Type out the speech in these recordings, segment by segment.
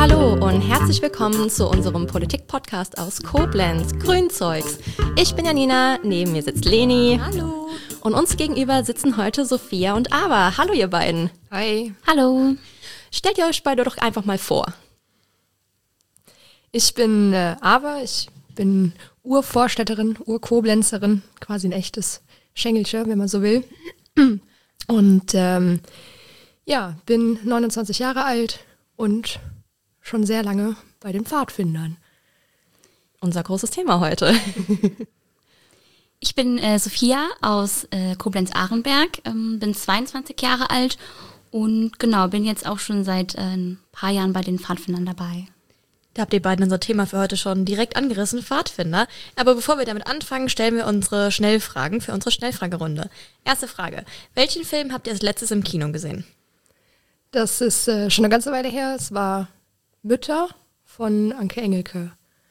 Hallo und herzlich willkommen zu unserem Politik-Podcast aus Koblenz, Grünzeugs. Ich bin Janina, neben mir sitzt Leni. Hallo. Und uns gegenüber sitzen heute Sophia und Ava. Hallo ihr beiden. Hi. Hallo. Stellt ihr euch beide doch einfach mal vor. Ich bin Ava, ich bin Urvorstädterin, Urkoblenzerin, quasi ein echtes Schengelsche, wenn man so will. Und bin 29 Jahre alt und schon sehr lange bei den Pfadfindern. Unser großes Thema heute. Ich bin Sophia aus Koblenz-Ahrenberg, bin 22 Jahre alt und genau, bin jetzt auch schon seit ein paar Jahren bei den Pfadfindern dabei. Da habt ihr beiden unser Thema für heute schon direkt angerissen, Pfadfinder. Aber bevor wir damit anfangen, stellen wir unsere Schnellfragen für unsere Schnellfragerunde. Erste Frage. Welchen Film habt ihr als letztes im Kino gesehen? Das ist schon eine ganze Weile her. Es war Mütter von Anke Engelke.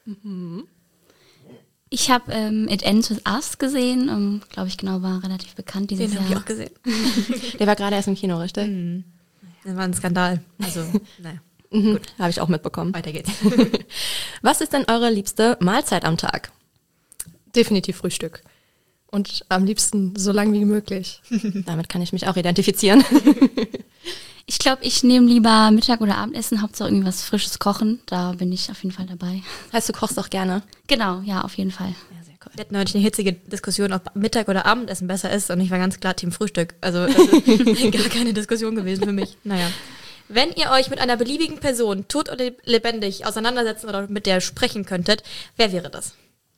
Ich habe It Ends With Us gesehen, glaube ich genau, war relativ bekannt dieses Den Jahr. habe ich auch gesehen. Der war gerade erst im Kino, richtig? Das war ein Skandal. Also, naja. Gut, habe ich auch mitbekommen. Weiter geht's. Was ist denn eure liebste Mahlzeit am Tag? Definitiv Frühstück. Und am liebsten so lang wie möglich. Damit kann ich mich auch identifizieren. Ich glaube, ich nehme lieber Mittag- oder Abendessen, Hauptsache irgendwas Frisches kochen, da bin ich auf jeden Fall dabei. Heißt, du kochst auch gerne? Genau, ja, auf jeden Fall. Ja, sehr cool. Wir hatten neulich eine hitzige Diskussion, ob Mittag- oder Abendessen besser ist. Und ich war ganz klar Team Frühstück. Also das ist gar keine Diskussion gewesen für mich. Naja. Wenn ihr euch mit einer beliebigen Person, tot oder lebendig, auseinandersetzen oder mit der sprechen könntet, wer wäre das?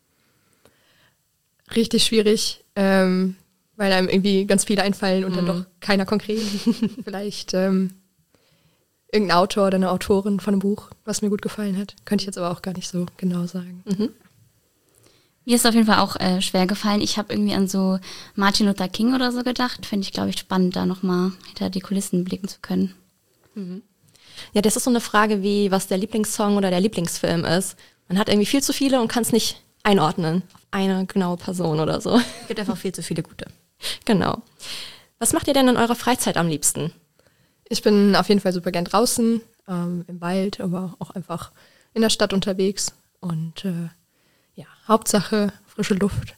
Richtig schwierig, weil einem irgendwie ganz viele einfallen und dann doch keiner konkret. Vielleicht irgendein Autor oder eine Autorin von einem Buch, was mir gut gefallen hat. Könnte ich jetzt aber auch gar nicht so genau sagen. Mir ist auf jeden Fall auch schwer gefallen. Ich habe irgendwie an so Martin Luther King oder so gedacht. Finde ich, glaube ich, spannend, da nochmal hinter die Kulissen blicken zu können. Ja, das ist so eine Frage wie, was der Lieblingssong oder der Lieblingsfilm ist. Man hat irgendwie viel zu viele und kann es nicht einordnen auf eine genaue Person oder so. Es gibt einfach viel zu viele gute. Genau. Was macht ihr denn in eurer Freizeit am liebsten? Ich bin auf jeden Fall super gern draußen, im Wald, aber auch einfach in der Stadt unterwegs. Und Hauptsache frische Luft.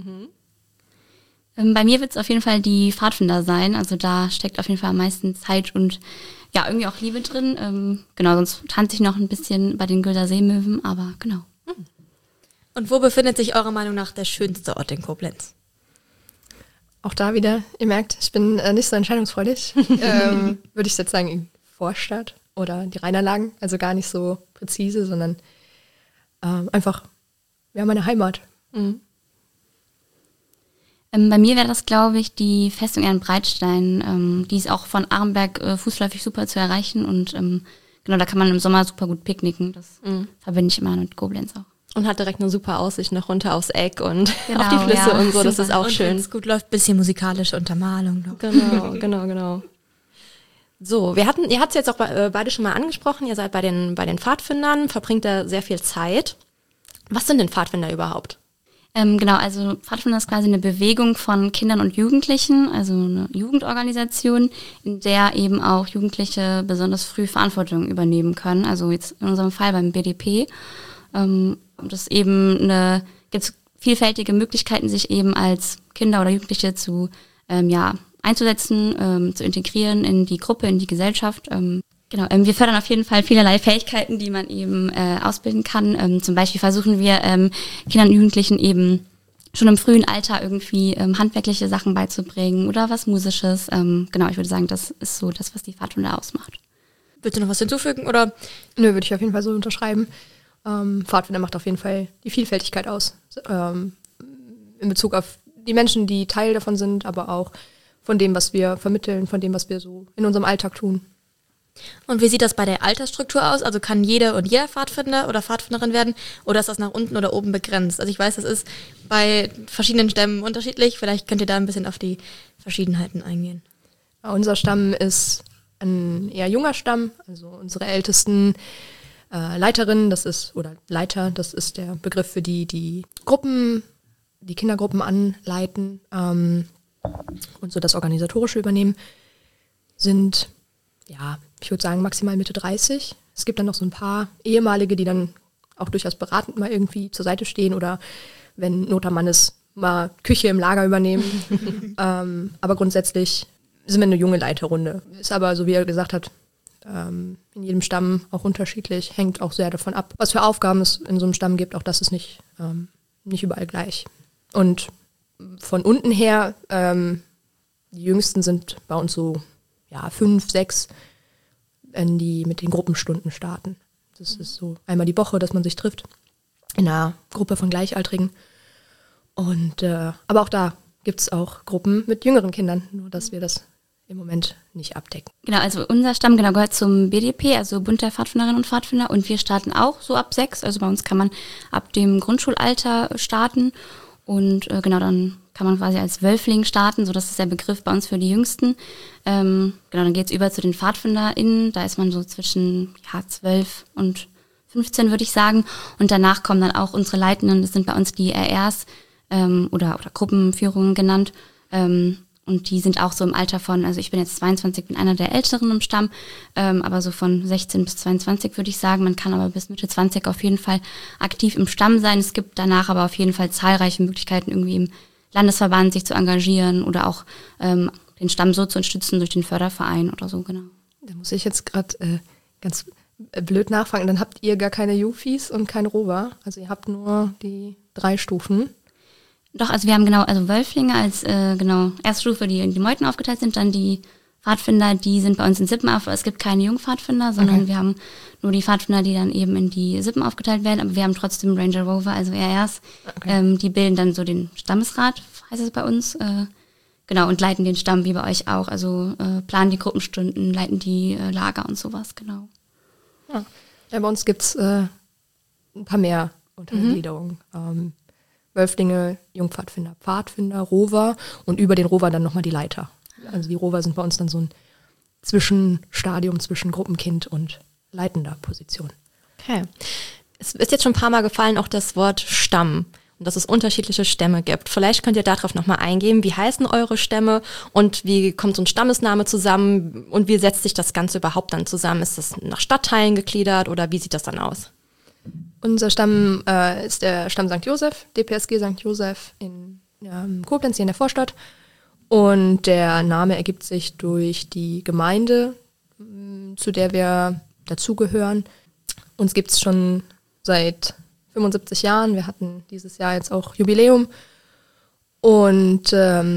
Bei mir wird es auf jeden Fall die Pfadfinder sein. Also da steckt auf jeden Fall am meisten Zeit und ja, irgendwie auch Liebe drin. Genau, sonst tanze ich noch ein bisschen bei den Gülder Seemöwen, aber genau. Und wo befindet sich eurer Meinung nach der schönste Ort in Koblenz? Auch da wieder, ihr merkt, ich bin nicht so entscheidungsfreudig. Würde ich jetzt sagen, in Vorstadt oder die Rheinanlagen. Also gar nicht so präzise, sondern einfach, meine Heimat. Bei mir wäre das, glaube ich, die Festung Ehrenbreitstein. Die ist auch von Ahrenberg fußläufig super zu erreichen und genau, da kann man im Sommer super gut picknicken. Das verbinde ich immer mit Koblenz auch. Und hat direkt eine super Aussicht noch runter aufs Eck und Genau, auf die Flüsse ja, und so. Das super. ist auch Und schön. wenn's gut läuft, bisschen musikalische Untermalung noch. Genau. So, ihr habt es jetzt auch beide schon mal angesprochen. Ihr seid bei den Pfadfindern, verbringt da sehr viel Zeit. Was sind denn Pfadfinder überhaupt? Genau, also Pfadfinder ist quasi eine Bewegung von Kindern und Jugendlichen, also eine Jugendorganisation, in der eben auch Jugendliche besonders früh Verantwortung übernehmen können. Also jetzt in unserem Fall beim BDP. Das eben gibt vielfältige Möglichkeiten, sich eben als Kinder oder Jugendliche zu einzusetzen, zu integrieren in die Gruppe, in die Gesellschaft. Genau, wir fördern auf jeden Fall vielerlei Fähigkeiten, die man eben ausbilden kann. Zum Beispiel versuchen wir Kindern und Jugendlichen eben schon im frühen Alter irgendwie handwerkliche Sachen beizubringen oder was Musisches. Genau, ich würde sagen, das ist so das, was die Pfadfinder ausmacht. Willst du noch was hinzufügen? Oder? Nö, würde ich auf jeden Fall so unterschreiben. Pfadfinder macht auf jeden Fall die Vielfältigkeit aus. In Bezug auf die Menschen, die Teil davon sind, aber auch von dem, was wir vermitteln, von dem, was wir so in unserem Alltag tun. Und wie sieht das bei der Altersstruktur aus? Also kann jede und jeder Pfadfinder oder Pfadfinderin werden oder ist das nach unten oder oben begrenzt? Also ich weiß, das ist bei verschiedenen Stämmen unterschiedlich. Vielleicht könnt ihr da ein bisschen auf die Verschiedenheiten eingehen. Unser Stamm ist ein eher junger Stamm. Also unsere ältesten Leiterinnen, Leiter, das ist der Begriff für die Gruppen, die Kindergruppen anleiten und so das Organisatorische übernehmen, sind, ich würde sagen, maximal Mitte 30. Es gibt dann noch so ein paar ehemalige, die dann auch durchaus beratend mal irgendwie zur Seite stehen oder wenn Not am Mann ist, mal Küche im Lager übernehmen. Aber grundsätzlich sind wir eine junge Leiterrunde. Ist aber, so wie er gesagt hat, in jedem Stamm auch unterschiedlich, hängt auch sehr davon ab, was für Aufgaben es in so einem Stamm gibt. Auch das ist nicht überall gleich. Und von unten her, die Jüngsten sind bei uns so 5, 6, wenn die mit den Gruppenstunden starten. Das ist so einmal die Woche, dass man sich trifft in einer Gruppe von Gleichaltrigen. Und aber auch da gibt es auch Gruppen mit jüngeren Kindern, nur dass wir das im Moment nicht abdecken. Genau, also unser Stamm gehört zum BDP, also Bund der Pfadfinderinnen und Pfadfinder, und wir starten auch so ab 6, also bei uns kann man ab dem Grundschulalter starten und dann kann man quasi als Wölfling starten, so das ist der Begriff bei uns für die Jüngsten. Dann geht's über zu den PfadfinderInnen, da ist man so zwischen 12 und 15, würde ich sagen, und danach kommen dann auch unsere Leitenden, das sind bei uns die RRs oder Gruppenführungen genannt, und die sind auch so im Alter von, also ich bin jetzt 22, bin einer der Älteren im Stamm, aber so von 16 bis 22 würde ich sagen. Man kann aber bis Mitte 20 auf jeden Fall aktiv im Stamm sein. Es gibt danach aber auf jeden Fall zahlreiche Möglichkeiten, irgendwie im Landesverband sich zu engagieren oder auch den Stamm so zu unterstützen durch den Förderverein oder so, genau. Da muss ich jetzt gerade ganz blöd nachfragen. Dann habt ihr gar keine Jufis und kein Rover. Also ihr habt nur die 3 Stufen. Doch, also wir haben Wölflinge als erste Stufe, die in die Meuten aufgeteilt sind, dann die Pfadfinder, die sind bei uns in Sippen auf. Es gibt keine Jungpfadfinder, sondern wir haben nur die Pfadfinder, die dann eben in die Sippen aufgeteilt werden, aber wir haben trotzdem Ranger Rover, also RRs, die bilden dann so den Stammesrat, heißt es bei uns, und leiten den Stamm wie bei euch auch, also planen die Gruppenstunden, leiten die Lager und sowas, genau. Ja, bei uns gibt's ein paar mehr Untergliederungen. Wölflinge, Jungpfadfinder, Pfadfinder, Rover und über den Rover dann nochmal die Leiter. Also die Rover sind bei uns dann so ein Zwischenstadium zwischen Gruppenkind und leitender Position. Okay. Es ist jetzt schon ein paar Mal gefallen, auch das Wort Stamm und dass es unterschiedliche Stämme gibt. Vielleicht könnt ihr darauf nochmal eingehen. Wie heißen eure Stämme und wie kommt so ein Stammesname zusammen und wie setzt sich das Ganze überhaupt dann zusammen? Ist das nach Stadtteilen gegliedert oder wie sieht das dann aus? Unser Stamm ist der Stamm St. Joseph, DPSG St. Joseph in Koblenz, hier in der Vorstadt. Und der Name ergibt sich durch die Gemeinde, zu der wir dazugehören. Uns gibt es schon seit 75 Jahren. Wir hatten dieses Jahr jetzt auch Jubiläum. Und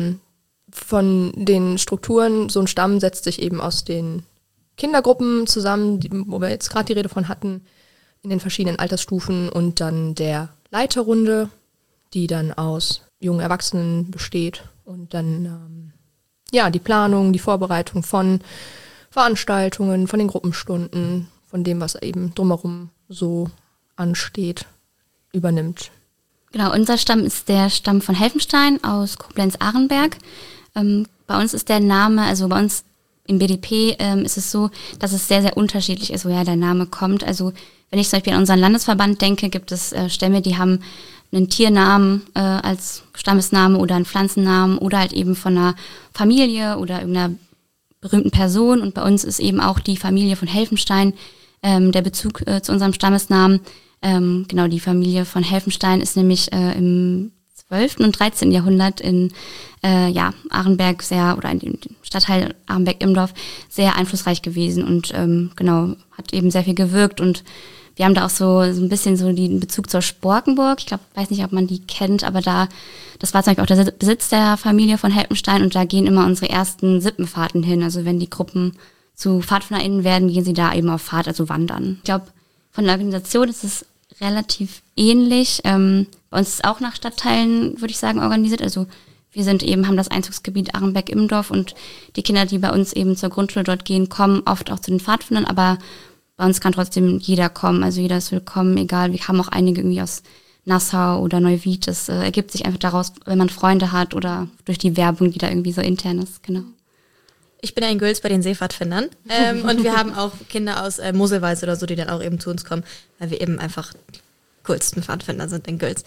von den Strukturen, so ein Stamm setzt sich eben aus den Kindergruppen zusammen, wo wir jetzt gerade die Rede von hatten, in den verschiedenen Altersstufen und dann der Leiterrunde, die dann aus jungen Erwachsenen besteht und dann die Planung, die Vorbereitung von Veranstaltungen, von den Gruppenstunden, von dem, was eben drumherum so ansteht, übernimmt. Genau, unser Stamm ist der Stamm von Helfenstein aus Koblenz-Arenberg. Bei uns ist der Name, also bei uns im BDP ist es so, dass es sehr, sehr unterschiedlich ist, woher der Name kommt. Also wenn ich zum Beispiel an unseren Landesverband denke, gibt es Stämme, die haben einen Tiernamen als Stammesname oder einen Pflanzennamen oder halt eben von einer Familie oder irgendeiner berühmten Person. Und bei uns ist eben auch die Familie von Helfenstein der Bezug zu unserem Stammesnamen. Die Familie von Helfenstein ist nämlich im 12. und 13. Jahrhundert in Arenberg in dem Stadtteil Arenberg-Imdorf sehr einflussreich gewesen und hat eben sehr viel gewirkt und wir haben da auch so ein bisschen so den Bezug zur Sporkenburg. Ich weiß nicht, ob man die kennt, aber das war zum Beispiel auch der Besitz der Familie von Helfenstein und da gehen immer unsere ersten Sippenfahrten hin. Also wenn die Gruppen zu PfadfinderInnen werden, gehen sie da eben auf Fahrt, also wandern. Ich glaube, von der Organisation ist es relativ ähnlich. Bei uns ist es auch nach Stadtteilen, würde ich sagen, organisiert. Also wir haben das Einzugsgebiet Arenberg-Imdorf und die Kinder, die bei uns eben zur Grundschule dort gehen, kommen oft auch zu den Pfadfindern, aber bei uns kann trotzdem jeder kommen, also jeder ist willkommen, egal. Wir haben auch einige irgendwie aus Nassau oder Neuwied. Das ergibt sich einfach daraus, wenn man Freunde hat oder durch die Werbung, die da irgendwie so intern ist, genau. Ich bin ja in Gülz bei den Seepfadfindern und wir haben auch Kinder aus Moselweiß oder so, die dann auch eben zu uns kommen, weil wir eben einfach coolsten Pfadfinder sind in Gülz.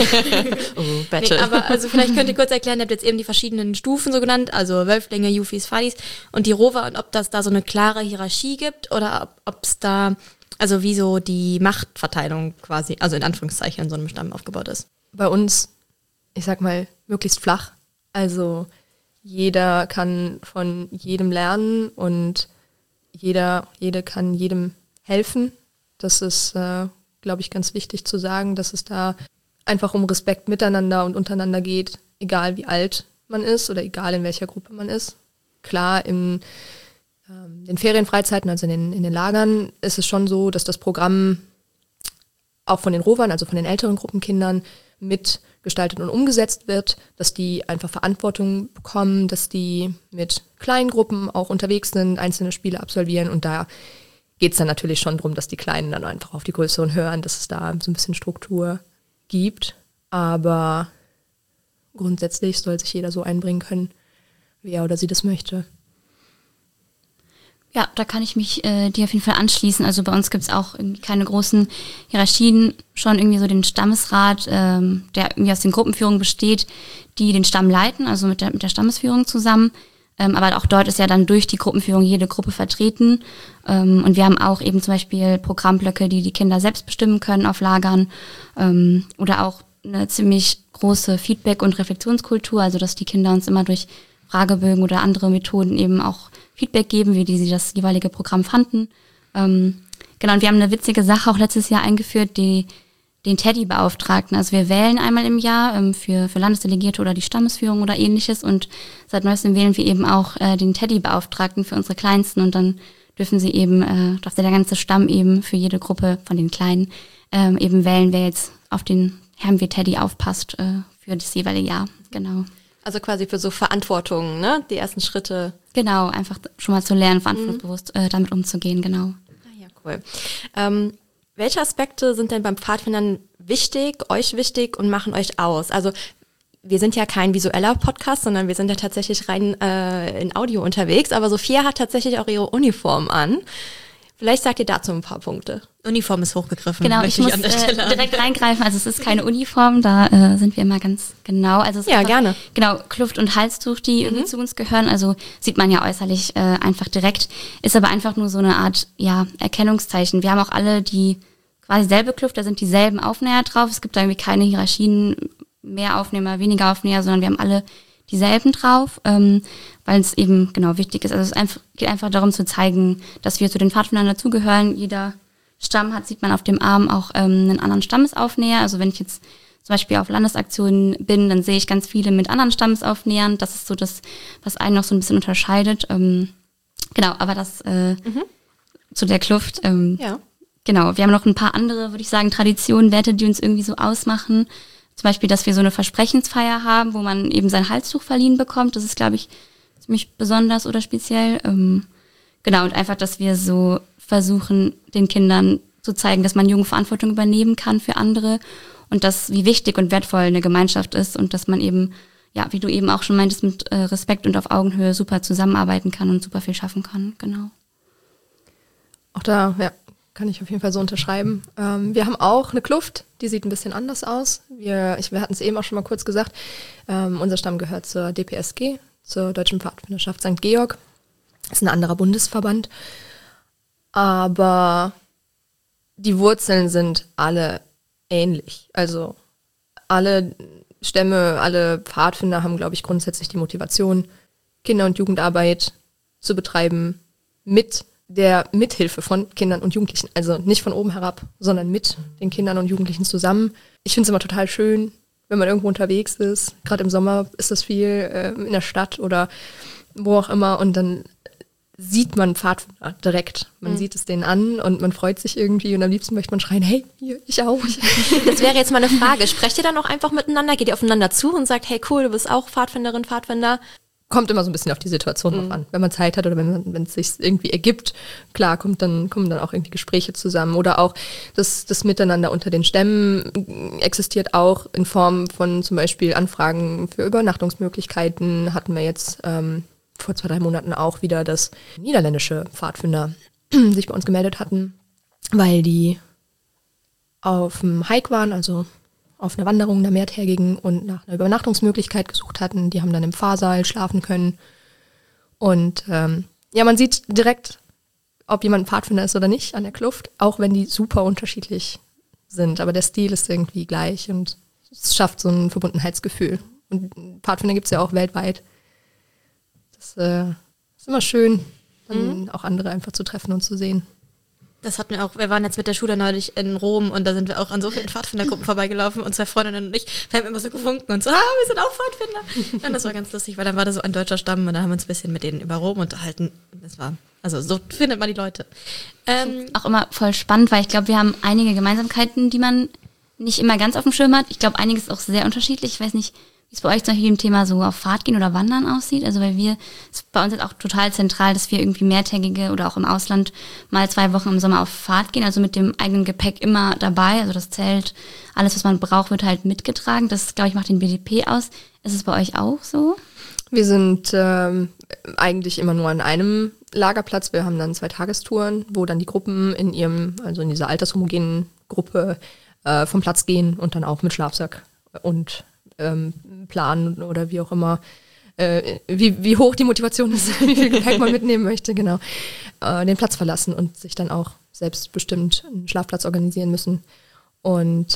Battle. Aber also vielleicht könnt ihr kurz erklären, ihr habt jetzt eben die verschiedenen Stufen so genannt, also Wölflinge, Jufis, Fadis und die Rover und ob das da so eine klare Hierarchie gibt oder ob es da Also wie so die Machtverteilung quasi, also in Anführungszeichen in so einem Stamm aufgebaut ist. Bei uns, ich sag mal, möglichst flach. Also jeder kann von jedem lernen und jede kann jedem helfen. Das ist, glaube ich, ganz wichtig zu sagen, dass es da einfach um Respekt miteinander und untereinander geht, egal wie alt man ist oder egal in welcher Gruppe man ist. Klar, in den Ferienfreizeiten, also in den Lagern, ist es schon so, dass das Programm auch von den Rovern, also von den älteren Gruppenkindern, mitgestaltet und umgesetzt wird, dass die einfach Verantwortung bekommen, dass die mit kleinen Gruppen auch unterwegs sind, einzelne Spiele absolvieren und da geht es dann natürlich schon darum, dass die Kleinen dann einfach auf die Größeren hören, dass es da so ein bisschen Struktur gibt, aber grundsätzlich soll sich jeder so einbringen können, wie er oder sie das möchte. Ja, da kann ich mich dir auf jeden Fall anschließen. Also bei uns gibt es auch irgendwie keine großen Hierarchien, schon irgendwie so den Stammesrat, der irgendwie aus den Gruppenführungen besteht, die den Stamm leiten, also mit der Stammesführung zusammen. Aber auch dort ist ja dann durch die Gruppenführung jede Gruppe vertreten. Und wir haben auch eben zum Beispiel Programmblöcke, die Kinder selbst bestimmen können auf Lagern. Oder auch eine ziemlich große Feedback- und Reflexionskultur, also dass die Kinder uns immer durch Fragebögen oder andere Methoden eben auch Feedback geben, wie sie das jeweilige Programm fanden. Genau, und wir haben eine witzige Sache auch letztes Jahr eingeführt, den Teddy-Beauftragten. Also wir wählen einmal im Jahr für Landesdelegierte oder die Stammesführung oder ähnliches und seit neuestem wählen wir eben auch den Teddy-Beauftragten für unsere Kleinsten und dann darf der ganze Stamm eben für jede Gruppe von den Kleinen eben wählen, wer jetzt auf den Herrn wie Teddy aufpasst für das jeweilige Jahr. Genau. Also quasi für so Verantwortung, ne? Die ersten Schritte. Genau, einfach schon mal zu lernen, verantwortungsbewusst damit umzugehen, genau. Ah, ja, cool. Welche Aspekte sind denn beim Pfadfindern euch wichtig und machen euch aus? Also wir sind ja kein visueller Podcast, sondern wir sind ja tatsächlich rein in Audio unterwegs, aber Sophia hat tatsächlich auch ihre Uniform an. Vielleicht sagt ihr dazu ein paar Punkte. Uniform ist hochgegriffen. Genau, ich muss direkt reingreifen. Also es ist keine Uniform, da sind wir immer ganz genau. Also es ist ja, einfach, gerne. Genau, Kluft und Halstuch, die irgendwie zu uns gehören. Also sieht man ja äußerlich einfach direkt. Ist aber einfach nur so eine Art Erkennungszeichen. Wir haben auch alle die quasi selbe Kluft, da sind dieselben Aufnäher drauf. Es gibt da irgendwie keine Hierarchien, mehr Aufnehmer, weniger Aufnäher, sondern wir haben alle dieselben drauf, weil es eben genau wichtig ist. Also es geht einfach darum zu zeigen, dass wir zu den Pfadfindern dazugehören. Jeder Stamm sieht man auf dem Arm auch einen anderen Stammesaufnäher. Also wenn ich jetzt zum Beispiel auf Landesaktionen bin, dann sehe ich ganz viele mit anderen Stammesaufnähern. Das ist so das, was einen noch so ein bisschen unterscheidet. Genau, aber das zu der Kluft. Ja. Genau, wir haben noch ein paar andere, würde ich sagen, Traditionen, Werte, die uns irgendwie so ausmachen. Zum Beispiel, dass wir so eine Versprechensfeier haben, wo man eben sein Halstuch verliehen bekommt. Das ist, glaube ich, ziemlich besonders oder speziell. Genau, und einfach, dass wir so versuchen, den Kindern zu zeigen, dass man Jugendverantwortung übernehmen kann für andere und wie wichtig und wertvoll eine Gemeinschaft ist und dass man eben, ja, wie du eben auch schon meintest, mit Respekt und auf Augenhöhe super zusammenarbeiten kann und super viel schaffen kann. Genau. Auch da, ja, kann ich auf jeden Fall so unterschreiben. Wir haben auch eine Kluft, die sieht ein bisschen anders aus. Wir hatten es eben auch schon mal kurz gesagt, unser Stamm gehört zur DPSG, zur Deutschen Pfadfinderschaft St. Georg. Das ist ein anderer Bundesverband. Aber die Wurzeln sind alle ähnlich. Also alle Stämme, alle Pfadfinder haben, glaube ich, grundsätzlich die Motivation, Kinder- und Jugendarbeit zu betreiben mit der Mithilfe von Kindern und Jugendlichen. Also nicht von oben herab, sondern mit den Kindern und Jugendlichen zusammen. Ich finde es immer total schön, wenn man irgendwo unterwegs ist. Gerade im Sommer ist das viel in der Stadt oder wo auch immer. Und dann sieht man Pfadfinder direkt. Man sieht es denen an und man freut sich irgendwie. Und am liebsten möchte man schreien, hey, hier, ich auch. Das wäre jetzt mal eine Frage. Sprecht ihr dann auch einfach miteinander? Geht ihr aufeinander zu und sagt, hey cool, du bist auch Pfadfinderin, Pfadfinder? Kommt immer so ein bisschen auf die Situation drauf an. Wenn man Zeit hat oder wenn es sich irgendwie ergibt, klar, kommen dann auch irgendwie Gespräche zusammen. Oder auch das Miteinander unter den Stämmen existiert auch in Form von zum Beispiel Anfragen für Übernachtungsmöglichkeiten. Hatten wir jetzt vor 2-3 Monaten auch wieder, dass niederländische Pfadfinder sich bei uns gemeldet hatten, weil die auf dem Hike waren, also auf einer Wanderung der Meerther gingen und nach einer Übernachtungsmöglichkeit gesucht hatten. Die haben dann im Pfarrsaal schlafen können. Und man sieht direkt, ob jemand ein Pfadfinder ist oder nicht an der Kluft, auch wenn die super unterschiedlich sind. Aber der Stil ist irgendwie gleich und es schafft so ein Verbundenheitsgefühl. Und Pfadfinder gibt es ja auch weltweit. Das ist immer schön, dann auch andere einfach zu treffen und zu sehen. Das hatten wir auch, wir waren jetzt mit der Schule neulich in Rom und da sind wir auch an so vielen Pfadfindergruppen vorbeigelaufen und 2 Freundinnen und ich, wir haben immer so gewunken und so, wir sind auch Pfadfinder. Und das war ganz lustig, weil dann war da so ein deutscher Stamm und da haben wir uns ein bisschen mit denen über Rom unterhalten. Das war, also so findet man die Leute. Auch immer voll spannend, weil ich glaube, wir haben einige Gemeinsamkeiten, die man nicht immer ganz auf dem Schirm hat. Ich glaube, einiges ist auch sehr unterschiedlich. Ich weiß nicht, wie es bei euch zum Beispiel im Thema so auf Fahrt gehen oder Wandern aussieht. Also weil es ist bei uns jetzt auch total zentral, dass wir irgendwie mehrtägige oder auch im Ausland mal 2 Wochen im Sommer auf Fahrt gehen. Also mit dem eigenen Gepäck immer dabei. Also das Zelt, alles, was man braucht, wird halt mitgetragen. Das, glaube ich, macht den BDP aus. Ist es bei euch auch so? Wir sind eigentlich immer nur an einem Lagerplatz. Wir haben dann 2 Tagestouren, wo dann die Gruppen in dieser altershomogenen Gruppe vom Platz gehen und dann auch mit Schlafsack und planen oder wie auch immer, wie hoch die Motivation ist, wie viel Gepäck man mitnehmen möchte, genau, den Platz verlassen und sich dann auch selbstbestimmt einen Schlafplatz organisieren müssen. Und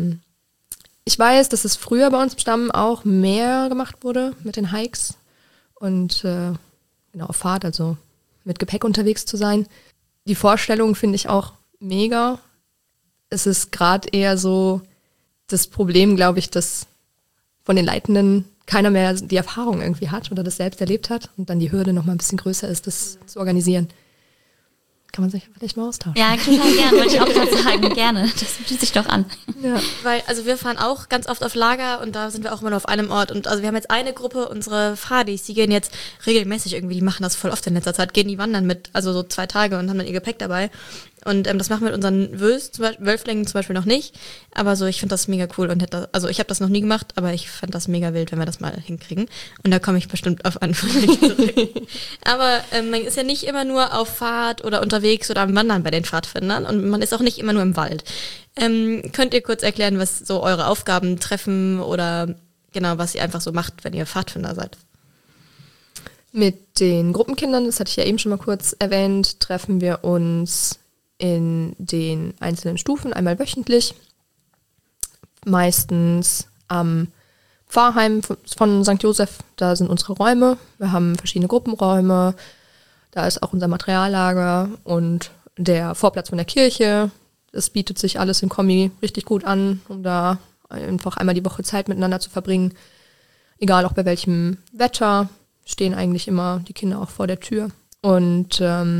ich weiß, dass es früher bei uns im Stamm auch mehr gemacht wurde mit den Hikes und genau auf Fahrt, also mit Gepäck unterwegs zu sein. Die Vorstellung finde ich auch mega. Es ist gerade eher so das Problem, glaube ich, dass von den Leitenden keiner mehr die Erfahrung irgendwie hat oder das selbst erlebt hat und dann die Hürde noch mal ein bisschen größer ist, das zu organisieren. Kann man sich vielleicht mal austauschen. Ja, total gerne, wollte ich auch gerade sagen, gerne. Das bietet sich doch an. Ja. Weil, also wir fahren auch ganz oft auf Lager und da sind wir auch immer nur auf einem Ort. Und also wir haben jetzt eine Gruppe, unsere Fadis, die gehen jetzt regelmäßig irgendwie, die machen das voll oft in letzter Zeit, gehen die wandern mit, also so 2 Tage und haben dann ihr Gepäck dabei. Und das machen wir mit unseren Wölflingen zum Beispiel noch nicht. Aber so, ich finde das mega cool und also ich habe das noch nie gemacht, aber ich fand das mega wild, wenn wir das mal hinkriegen. Und da komme ich bestimmt auf Anfang zurück. Aber man ist ja nicht immer nur auf Fahrt oder unterwegs oder am Wandern bei den Pfadfindern und man ist auch nicht immer nur im Wald. Könnt ihr kurz erklären, was so eure Aufgaben treffen oder genau, was ihr einfach so macht, wenn ihr Pfadfinder seid? Mit den Gruppenkindern, das hatte ich ja eben schon mal kurz erwähnt, treffen wir uns in den einzelnen Stufen einmal wöchentlich, meistens am Pfarrheim von St. Joseph, da sind unsere Räume, wir haben verschiedene Gruppenräume, da ist auch unser Materiallager und der Vorplatz von der Kirche, das bietet sich alles in Kombi richtig gut an, um da einfach einmal die Woche Zeit miteinander zu verbringen, egal auch bei welchem Wetter, stehen eigentlich immer die Kinder auch vor der Tür und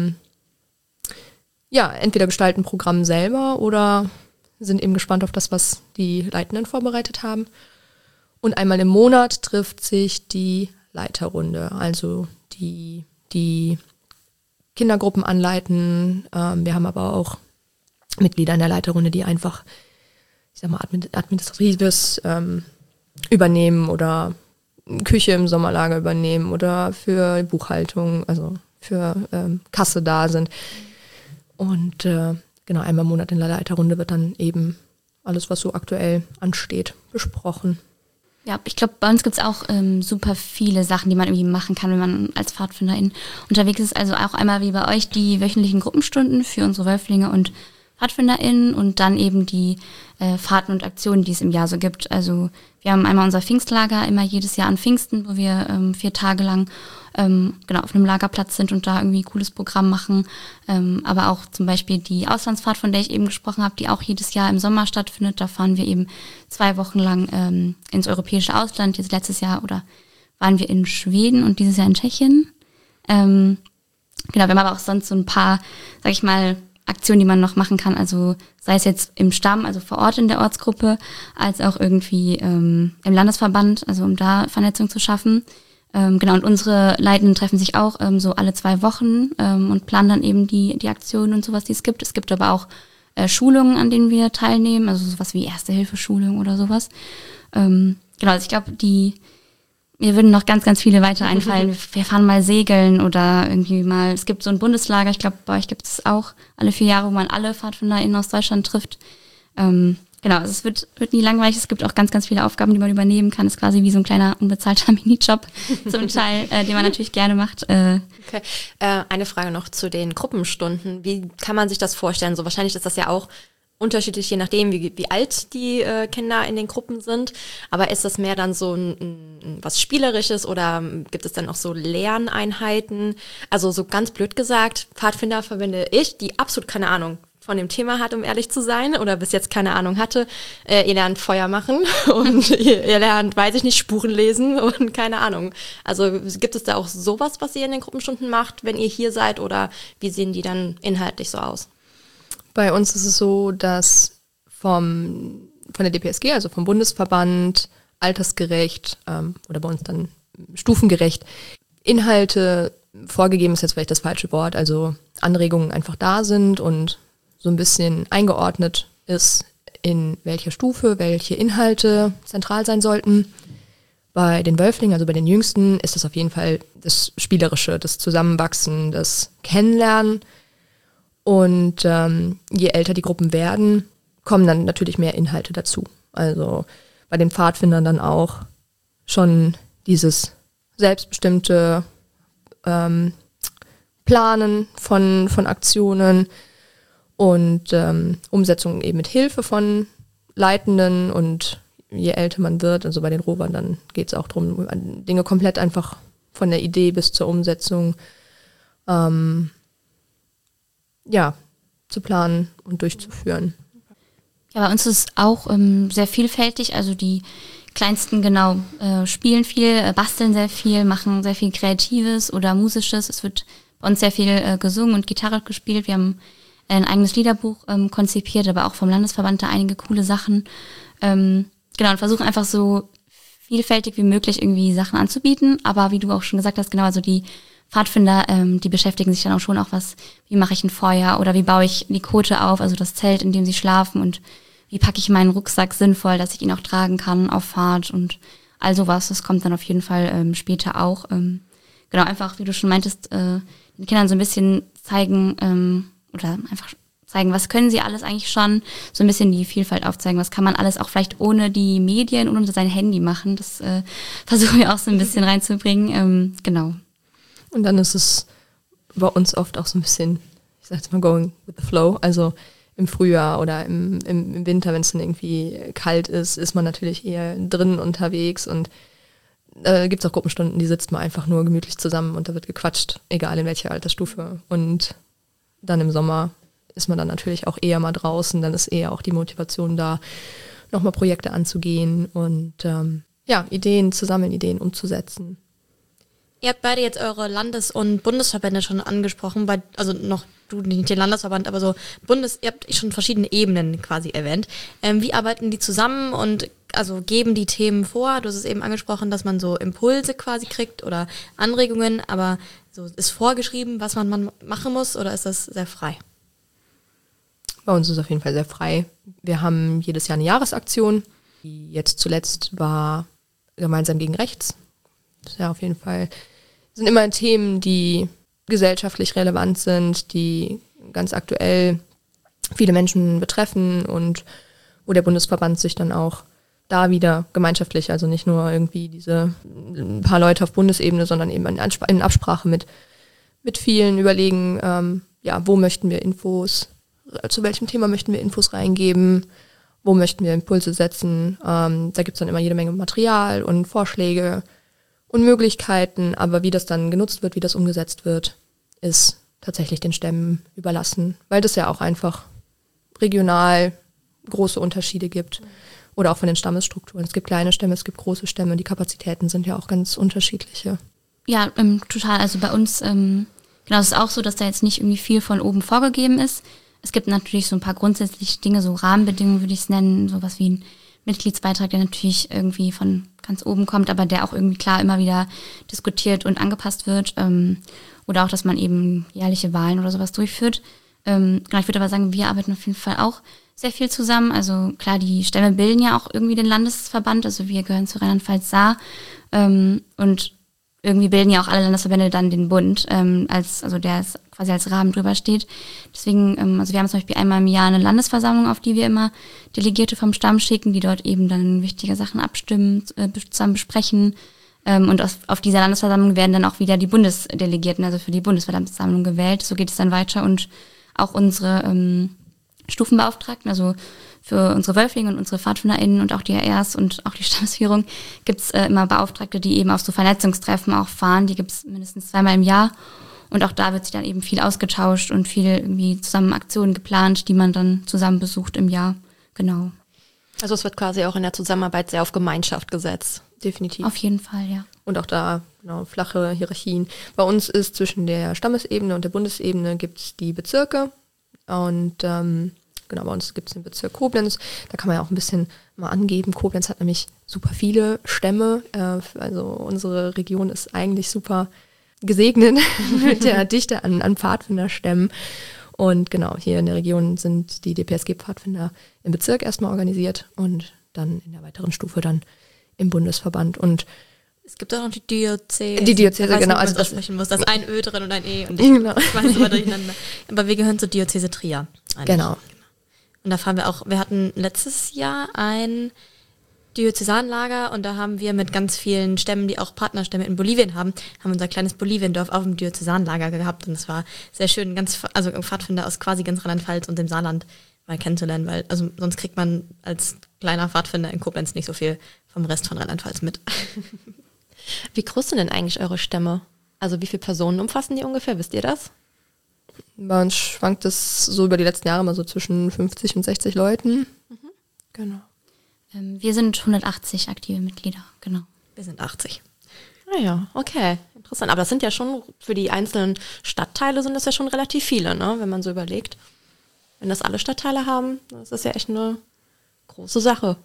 entweder gestalten Programm selber oder sind eben gespannt auf das, was die Leitenden vorbereitet haben. Und einmal im Monat trifft sich die Leiterrunde, also die Kindergruppen anleiten. Wir haben aber auch Mitglieder in der Leiterrunde, die einfach, ich sag mal, Administratives übernehmen oder Küche im Sommerlager übernehmen oder für Buchhaltung, also für Kasse da sind. Und genau, einmal im Monat in der Leiterrunde wird dann eben alles, was so aktuell ansteht, besprochen. Ja, ich glaube, bei uns gibt's auch super viele Sachen, die man irgendwie machen kann, wenn man als Pfadfinderin unterwegs ist. Also auch einmal wie bei euch die wöchentlichen Gruppenstunden für unsere Wölflinge und PfadfinderInnen und dann eben die Fahrten und Aktionen, die es im Jahr so gibt. Also wir haben einmal unser Pfingstlager immer jedes Jahr an Pfingsten, wo wir 4 Tage lang auf einem Lagerplatz sind und da irgendwie ein cooles Programm machen. Aber auch zum Beispiel die Auslandsfahrt, von der ich eben gesprochen habe, die auch jedes Jahr im Sommer stattfindet. Da fahren wir eben 2 Wochen lang ins europäische Ausland. Jetzt letztes Jahr waren wir in Schweden und dieses Jahr in Tschechien. Genau, wir haben aber auch sonst so ein paar, sag ich mal, Aktionen, die man noch machen kann, also sei es jetzt im Stamm, also vor Ort in der Ortsgruppe, als auch irgendwie im Landesverband, also um da Vernetzung zu schaffen. Genau, und unsere Leitenden treffen sich auch so alle 2 Wochen und planen dann eben die Aktionen und sowas, die es gibt. Es gibt aber auch Schulungen, an denen wir teilnehmen, also sowas wie Erste-Hilfe-Schulung oder sowas. Genau, also ich glaube, mir würden noch ganz, ganz viele weiter einfallen. Wir fahren mal segeln oder irgendwie mal, es gibt so ein Bundeslager, ich glaube, bei euch gibt es auch alle 4 Jahre, wo man alle PfadfinderInnen aus Deutschland trifft. Genau, Genau, also es wird nie langweilig. Es gibt auch ganz, ganz viele Aufgaben, die man übernehmen kann. Es ist quasi wie so ein kleiner unbezahlter Minijob zum Teil, den man natürlich gerne macht. Okay. Eine Frage noch zu den Gruppenstunden. Wie kann man sich das vorstellen? So wahrscheinlich ist das ja auch unterschiedlich, je nachdem, wie alt die Kinder in den Gruppen sind. Aber ist das mehr dann so ein was Spielerisches oder gibt es dann auch so Lerneinheiten? Also so ganz blöd gesagt, Pfadfinder verbinde ich, die absolut keine Ahnung von dem Thema hat, um ehrlich zu sein, oder bis jetzt keine Ahnung hatte. Ihr lernt Feuer machen und ihr lernt, weiß ich nicht, Spuren lesen und keine Ahnung. Also gibt es da auch sowas, was ihr in den Gruppenstunden macht, wenn ihr hier seid, oder wie sehen die dann inhaltlich so aus? Bei uns ist es so, dass von der DPSG, also vom Bundesverband, altersgerecht oder bei uns dann stufengerecht, Inhalte vorgegeben ist jetzt vielleicht das falsche Wort, also Anregungen einfach da sind und so ein bisschen eingeordnet ist, in welcher Stufe welche Inhalte zentral sein sollten. Bei den Wölflingen, also bei den Jüngsten, ist das auf jeden Fall das Spielerische, das Zusammenwachsen, das Kennenlernen. Und je älter die Gruppen werden, kommen dann natürlich mehr Inhalte dazu. Also bei den Pfadfindern dann auch schon dieses selbstbestimmte Planen von Aktionen und Umsetzung eben mit Hilfe von Leitenden. Und je älter man wird, also bei den Rovern, dann geht es auch darum, Dinge komplett einfach von der Idee bis zur Umsetzung zu planen und durchzuführen. Ja, bei uns ist es auch sehr vielfältig. Also die Kleinsten spielen viel, basteln sehr viel, machen sehr viel Kreatives oder Musisches. Es wird bei uns sehr viel gesungen und Gitarre gespielt. Wir haben ein eigenes Liederbuch konzipiert, aber auch vom Landesverband da einige coole Sachen. Und versuchen einfach so vielfältig wie möglich irgendwie Sachen anzubieten. Aber wie du auch schon gesagt hast, genau, also die Pfadfinder, die beschäftigen sich dann auch schon wie mache ich ein Feuer oder wie baue ich die Kote auf, also das Zelt, in dem sie schlafen, und wie packe ich meinen Rucksack sinnvoll, dass ich ihn auch tragen kann auf Fahrt und all sowas. Das kommt dann auf jeden Fall später auch. Einfach, wie du schon meintest, den Kindern so ein bisschen zeigen oder einfach zeigen, was können sie alles eigentlich schon, so ein bisschen die Vielfalt aufzeigen, was kann man alles auch vielleicht ohne die Medien und ohne sein Handy machen. Das versuchen wir auch so ein bisschen reinzubringen. Und dann ist es bei uns oft auch so ein bisschen, ich sag jetzt mal, going with the flow. Also im Frühjahr oder im Winter, wenn es dann irgendwie kalt ist man natürlich eher drinnen unterwegs, und gibt es auch Gruppenstunden, die sitzt man einfach nur gemütlich zusammen und da wird gequatscht, egal in welcher Altersstufe. Und dann im Sommer ist man dann natürlich auch eher mal draußen, dann ist eher auch die Motivation da, nochmal Projekte anzugehen und Ideen zu sammeln, Ideen umzusetzen. Ihr habt beide jetzt eure Landes- und Bundesverbände schon angesprochen, also noch du nicht den Landesverband, aber so ihr habt schon verschiedene Ebenen quasi erwähnt. Wie arbeiten die zusammen und also geben die Themen vor? Du hast es eben angesprochen, dass man so Impulse quasi kriegt oder Anregungen, aber so ist vorgeschrieben, was man machen muss, oder ist das sehr frei? Bei uns ist es auf jeden Fall sehr frei. Wir haben jedes Jahr eine Jahresaktion. Die jetzt zuletzt war gemeinsam gegen rechts. Das ist ja auf jeden Fall, sind immer Themen, die gesellschaftlich relevant sind, die ganz aktuell viele Menschen betreffen und wo der Bundesverband sich dann auch da wieder gemeinschaftlich, also nicht nur irgendwie diese ein paar Leute auf Bundesebene, sondern eben in Absprache mit vielen überlegen, wo möchten wir Infos, zu welchem Thema möchten wir Infos reingeben, wo möchten wir Impulse setzen. Da gibt es dann immer jede Menge Material und Vorschläge und Möglichkeiten, aber wie das dann genutzt wird, wie das umgesetzt wird, ist tatsächlich den Stämmen überlassen, weil das ja auch einfach regional große Unterschiede gibt oder auch von den Stammesstrukturen. Es gibt kleine Stämme, es gibt große Stämme, die Kapazitäten sind ja auch ganz unterschiedliche. Ja, total. Also bei uns, es ist auch so, dass da jetzt nicht irgendwie viel von oben vorgegeben ist. Es gibt natürlich so ein paar grundsätzliche Dinge, so Rahmenbedingungen würde ich es nennen, sowas wie ein Mitgliedsbeitrag, der natürlich irgendwie von ganz oben kommt, aber der auch irgendwie klar immer wieder diskutiert und angepasst wird. Oder auch, dass man eben jährliche Wahlen oder sowas durchführt. Ich würde aber sagen, wir arbeiten auf jeden Fall auch sehr viel zusammen. Also klar, die Stämme bilden ja auch irgendwie den Landesverband. Also wir gehören zu Rheinland-Pfalz-Saar. Und irgendwie bilden ja auch alle Landesverbände dann den Bund, der ist quasi als Rahmen drüber steht. Deswegen, also wir haben zum Beispiel einmal im Jahr eine Landesversammlung, auf die wir immer Delegierte vom Stamm schicken, die dort eben dann wichtige Sachen abstimmen, zusammen besprechen. Und auf dieser Landesversammlung werden dann auch wieder die Bundesdelegierten, also für die Bundesversammlung gewählt. So geht es dann weiter und auch unsere Stufenbeauftragten, also für unsere Wölflinge und unsere PfadfinderInnen und auch die RRs und auch die Stammesführung gibt's immer Beauftragte, die eben auf so Vernetzungstreffen auch fahren. Die gibt's mindestens 2-mal im Jahr. Und auch da wird sich dann eben viel ausgetauscht und viel irgendwie zusammen Aktionen geplant, die man dann zusammen besucht im Jahr. Genau. Also es wird quasi auch in der Zusammenarbeit sehr auf Gemeinschaft gesetzt. Definitiv. Auf jeden Fall, ja. Und auch da, genau, flache Hierarchien. Bei uns ist zwischen der Stammesebene und der Bundesebene gibt's die Bezirke. Und bei uns gibt's den Bezirk Koblenz. Da kann man ja auch ein bisschen mal angeben. Koblenz hat nämlich super viele Stämme. Also unsere Region ist eigentlich super gesegnet mit der Dichte an Pfadfinderstämmen. Und genau, hier in der Region sind die DPSG-Pfadfinder im Bezirk erstmal organisiert und dann in der weiteren Stufe dann im Bundesverband. Und es gibt auch noch die Diözese. Die Diözese, genau. Also das sprechen muss. Da ist ein Ö drin und ein E und ich weiß immer durcheinander. Aber wir gehören zur Diözese Trier. Genau. Und da fahren wir auch, wir hatten letztes Jahr ein Diözesanlager und da haben wir mit ganz vielen Stämmen, die auch Partnerstämme in Bolivien haben unser kleines Boliviendorf auf dem Diözesanlager gehabt und es war sehr schön, also Pfadfinder aus quasi ganz Rheinland-Pfalz und dem Saarland mal kennenzulernen, weil also sonst kriegt man als kleiner Pfadfinder in Koblenz nicht so viel vom Rest von Rheinland-Pfalz mit. Wie groß sind denn eigentlich eure Stämme? Also wie viele Personen umfassen die ungefähr? Wisst ihr das? Bei uns schwankt es so über die letzten Jahre mal so zwischen 50 und 60 Leuten. Mhm. Genau. Wir sind 180 aktive Mitglieder, genau. Wir sind 80. Ah ja, okay. Interessant. Aber das sind ja schon, für die einzelnen Stadtteile sind das ja schon relativ viele, ne? Wenn man so überlegt. Wenn das alle Stadtteile haben, das ist ja echt eine große Sache.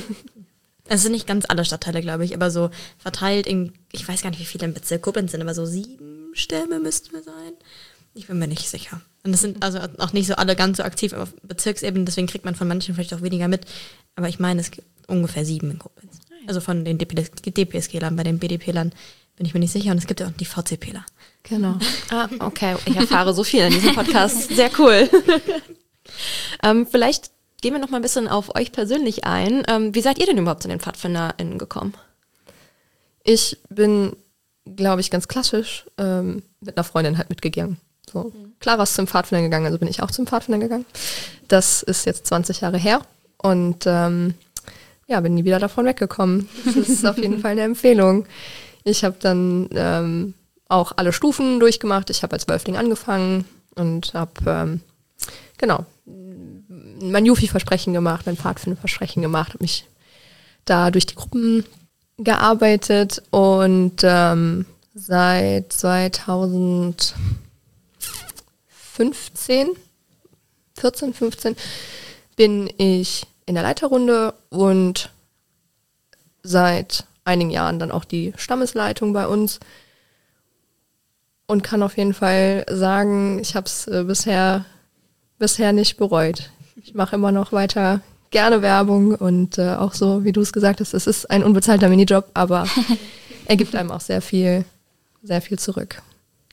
Es sind nicht ganz alle Stadtteile, glaube ich, aber so verteilt in, ich weiß gar nicht, wie viele im Bezirk Koblenz sind, aber so 7 Stämme müssten wir sein. Ich bin mir nicht sicher. Und das sind also auch nicht so alle ganz so aktiv auf Bezirksebene, deswegen kriegt man von manchen vielleicht auch weniger mit. Aber ich meine, es gibt ungefähr 7 in Koblenz. Also von den DPSG-Lern, bei den BDP-Lern bin ich mir nicht sicher. Und es gibt ja auch die VCP-Ler. Genau. Ah, okay. Ich erfahre so viel in diesem Podcast. Sehr cool. Vielleicht gehen wir noch mal ein bisschen auf euch persönlich ein. Wie seid ihr denn überhaupt zu den PfadfinderInnen gekommen? Ich bin, glaube ich, ganz klassisch mit einer Freundin halt mitgegangen. So, Clara ist zum Pfadfinder gegangen, also bin ich auch zum Pfadfinder gegangen. Das ist jetzt 20 Jahre her und bin nie wieder davon weggekommen. Das ist auf jeden Fall eine Empfehlung. Ich habe dann auch alle Stufen durchgemacht. Ich habe als Wölfling angefangen und habe mein Jufi-Versprechen gemacht, mein Pfadfinder-Versprechen gemacht, habe mich da durch die Gruppen gearbeitet und seit 2015 bin ich in der Leiterrunde und seit einigen Jahren dann auch die Stammesleitung bei uns und kann auf jeden Fall sagen, ich habe es bisher nicht bereut. Ich mache immer noch weiter gerne Werbung und auch so, wie du es gesagt hast, es ist ein unbezahlter Minijob, aber er gibt einem auch sehr viel zurück.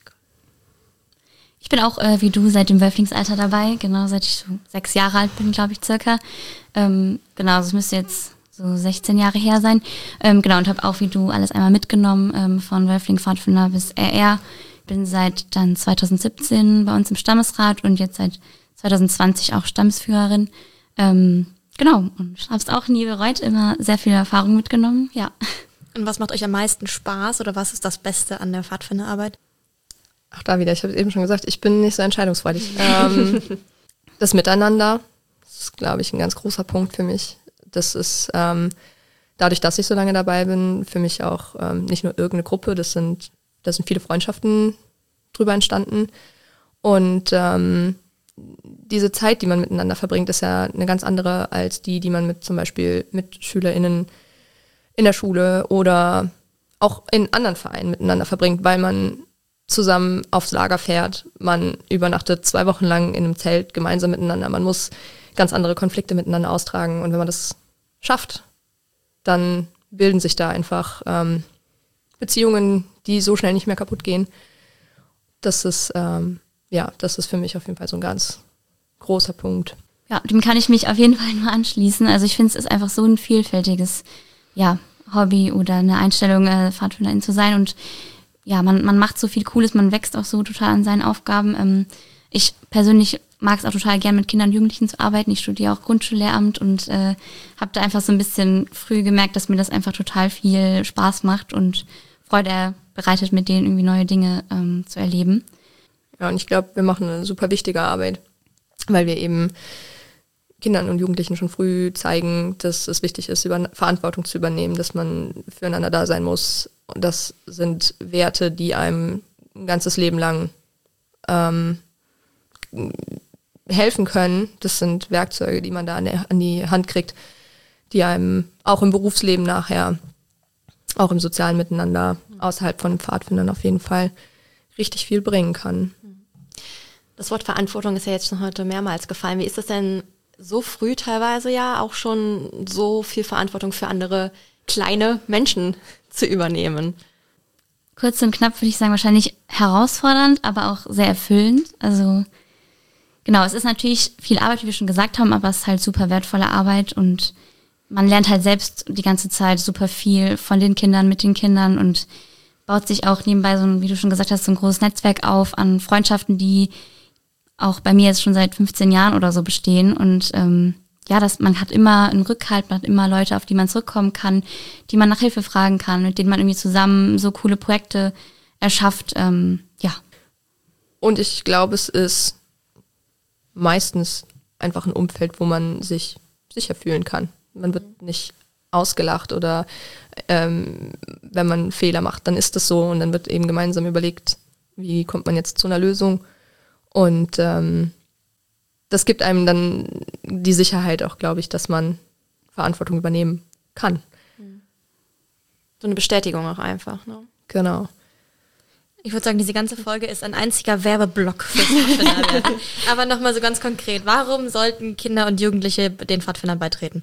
Ich bin auch, wie du, seit dem Wölflingsalter dabei, genau, seit ich so 6 Jahre alt bin, glaube ich, circa. Genau, das müsste jetzt so 16 Jahre her sein. Genau, und habe auch, wie du, alles einmal mitgenommen, von Wölfling, Pfadfinder bis RR. Bin seit dann 2017 bei uns im Stammesrat und jetzt seit 2020 auch Stammesführerin. Genau, und habe es auch nie bereut, immer sehr viel Erfahrung mitgenommen, ja. Und was macht euch am meisten Spaß oder was ist das Beste an der Pfadfinderarbeit? Auch da wieder, ich habe es eben schon gesagt, ich bin nicht so entscheidungsfreudig. Das Miteinander, das ist, glaube ich, ein ganz großer Punkt für mich. Das ist, dadurch, dass ich so lange dabei bin, für mich auch nicht nur irgendeine Gruppe, da sind viele Freundschaften drüber entstanden. Und diese Zeit, die man miteinander verbringt, ist ja eine ganz andere als die man mit zum Beispiel mit SchülerInnen in der Schule oder auch in anderen Vereinen miteinander verbringt, weil man zusammen aufs Lager fährt, man übernachtet 2 Wochen lang in einem Zelt gemeinsam miteinander, man muss ganz andere Konflikte miteinander austragen und wenn man das schafft, dann bilden sich da einfach Beziehungen, die so schnell nicht mehr kaputt gehen. Das ist, das ist für mich auf jeden Fall so ein ganz großer Punkt. Ja, dem kann ich mich auf jeden Fall nur anschließen. Also ich finde, es ist einfach so ein vielfältiges, Hobby oder eine Einstellung, Pfadfinderin zu sein. Und ja, man macht so viel Cooles, man wächst auch so total an seinen Aufgaben. Ich persönlich mag es auch total gern, mit Kindern und Jugendlichen zu arbeiten. Ich studiere auch Grundschullehramt und habe da einfach so ein bisschen früh gemerkt, dass mir das einfach total viel Spaß macht und Freude bereitet, mit denen irgendwie neue Dinge zu erleben. Ja, und ich glaube, wir machen eine super wichtige Arbeit, weil wir eben Kindern und Jugendlichen schon früh zeigen, dass es wichtig ist, Verantwortung zu übernehmen, dass man füreinander da sein muss. Und das sind Werte, die einem ein ganzes Leben lang helfen können. Das sind Werkzeuge, die man da an die Hand kriegt, die einem auch im Berufsleben nachher, auch im sozialen Miteinander, außerhalb von Pfadfindern auf jeden Fall richtig viel bringen kann. Das Wort Verantwortung ist ja jetzt schon heute mehrmals gefallen. Wie ist das denn so früh teilweise ja auch schon so viel Verantwortung für andere kleine Menschen zu übernehmen? Kurz und knapp würde ich sagen, wahrscheinlich herausfordernd, aber auch sehr erfüllend. Also genau, es ist natürlich viel Arbeit, wie wir schon gesagt haben, aber es ist halt super wertvolle Arbeit und man lernt halt selbst die ganze Zeit super viel von den Kindern, mit den Kindern und baut sich auch nebenbei so ein, wie du schon gesagt hast, so ein großes Netzwerk auf an Freundschaften, die auch bei mir jetzt schon seit 15 Jahren oder so bestehen. Und man hat immer einen Rückhalt, man hat immer Leute, auf die man zurückkommen kann, die man nach Hilfe fragen kann, mit denen man irgendwie zusammen so coole Projekte erschafft. Und ich glaube, es ist meistens einfach ein Umfeld, wo man sich sicher fühlen kann. Man wird nicht ausgelacht oder wenn man Fehler macht, dann ist das so und dann wird eben gemeinsam überlegt, wie kommt man jetzt zu einer Lösung. Und das gibt einem dann die Sicherheit auch, glaube ich, dass man Verantwortung übernehmen kann. So eine Bestätigung auch einfach. Ne? Genau. Ich würde sagen, diese ganze Folge ist ein einziger Werbeblock für Pfadfinder. Aber nochmal so ganz konkret, warum sollten Kinder und Jugendliche den Pfadfindern beitreten?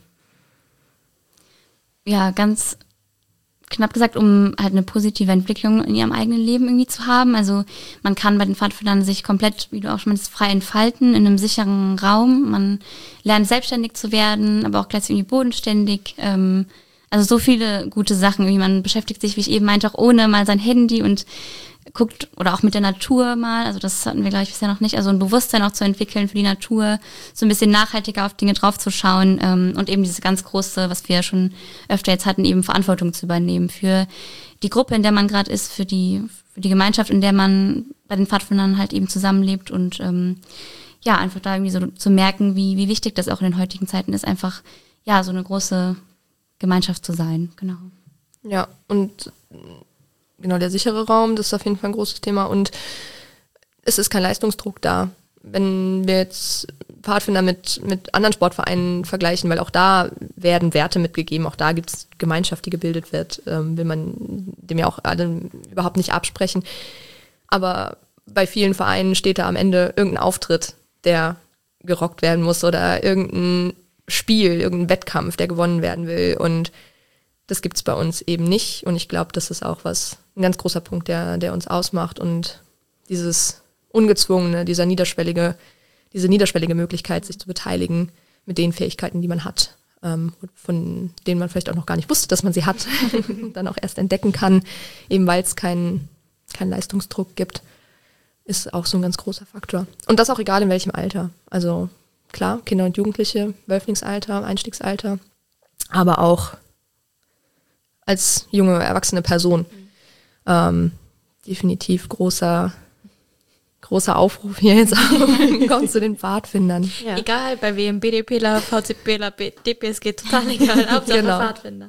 Ja, ganz knapp gesagt, um halt eine positive Entwicklung in ihrem eigenen Leben irgendwie zu haben. Also man kann bei den Pfadfindern sich komplett, wie du auch schon meinst, frei entfalten in einem sicheren Raum. Man lernt selbstständig zu werden, aber auch gleichzeitig irgendwie bodenständig. Also so viele gute Sachen. Irgendwie man beschäftigt sich, wie ich eben meinte, auch ohne mal sein Handy und guckt oder auch mit der Natur mal, also das hatten wir gleich bisher noch nicht, also ein Bewusstsein auch zu entwickeln für die Natur, so ein bisschen nachhaltiger auf Dinge draufzuschauen und eben dieses ganz große, was wir schon öfter jetzt hatten, eben Verantwortung zu übernehmen für die Gruppe, in der man gerade ist, für die Gemeinschaft, in der man bei den Pfadfindern halt eben zusammenlebt und einfach da irgendwie so zu merken, wie wichtig das auch in den heutigen Zeiten ist, einfach so eine große Gemeinschaft zu sein, genau. Ja, und genau, der sichere Raum, das ist auf jeden Fall ein großes Thema und es ist kein Leistungsdruck da. Wenn wir jetzt Pfadfinder mit anderen Sportvereinen vergleichen, weil auch da werden Werte mitgegeben, auch da gibt es Gemeinschaft, die gebildet wird, will man dem ja auch alle überhaupt nicht absprechen. Aber bei vielen Vereinen steht da am Ende irgendein Auftritt, der gerockt werden muss oder irgendein Spiel, irgendein Wettkampf, der gewonnen werden will und das gibt's bei uns eben nicht und ich glaube, das ist auch ein ganz großer Punkt, der uns ausmacht und dieses ungezwungene, diese niederschwellige Möglichkeit, sich zu beteiligen mit den Fähigkeiten, die man hat, von denen man vielleicht auch noch gar nicht wusste, dass man sie hat, dann auch erst entdecken kann, eben weil es keinen Leistungsdruck gibt, ist auch so ein ganz großer Faktor. Und das auch egal in welchem Alter. Also klar, Kinder und Jugendliche, Wölflingsalter, Einstiegsalter, aber auch als junge, erwachsene Person. Definitiv großer Aufruf hier jetzt auch. Kommt zu den Pfadfindern. Ja. Egal, bei wem, BDPler, VCPler, DPSG, total egal, Hauptsache Genau. Pfadfinder.